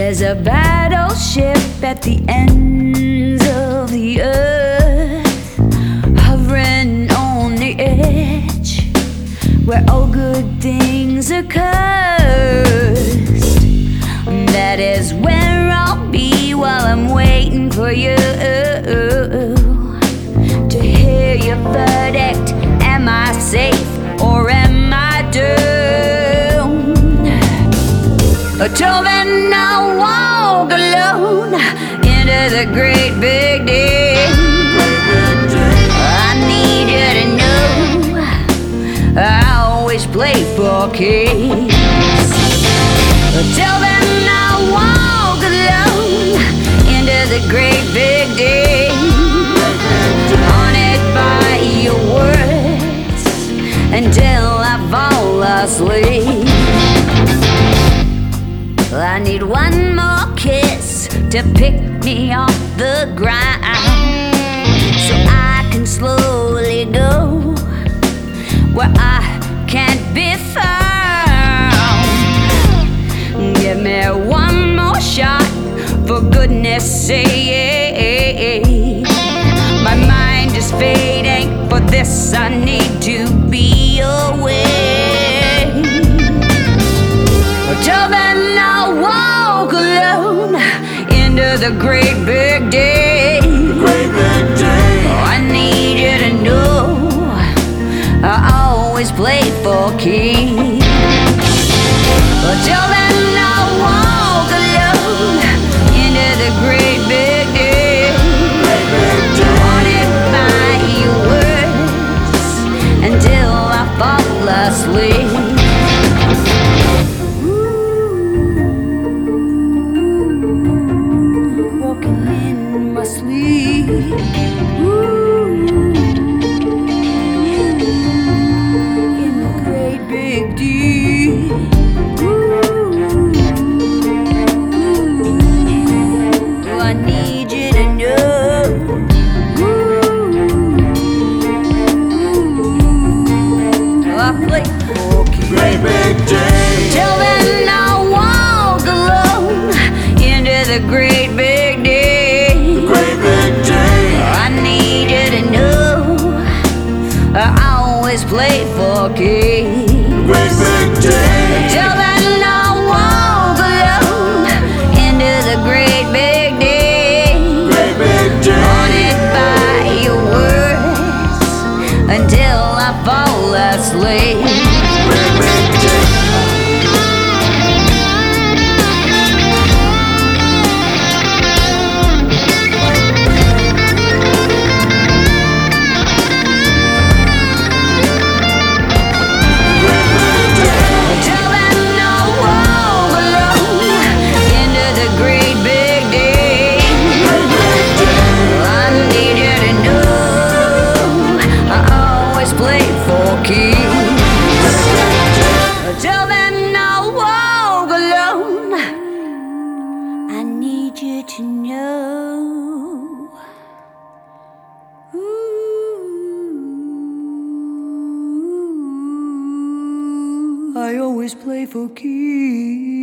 There's a battleship at the ends of the earth, hovering on the edge, where all good things are cursed. That is where I'll be while I'm waiting for you to hear your verdict. Am I safe or am I doomed? Till then I'll walk alone into the great big day. I need you to know I always play for keeps. Till then I'll walk alone into the great big day, haunted by your words until I fall asleep. I need one more kiss to pick me off the ground, so I can slowly go where I can't be found. Give me one more shot, for goodness sake. My mind is fading, for this I need to be away. Till then I'll walk alone into the great big day. I need you to know I always play for keeps. Till then I'll walk alone into the great big day, haunted by your words until I fall asleep. Walking in my sleep. In the great big deep. I need you to know I play for keeps. Great big day. Till then I'll walk alone into the great big day. Great big day. I need you to know I always play for keeps. Great big day. Till then I'll walk alone into the great big day, Great big day. haunted by your words until I fall asleep. Great big day. Till then I'll walk alone into the great big day. I need you to know I always play for keeps. Till then I'll walk alone. I need you to know. I always play for keeps.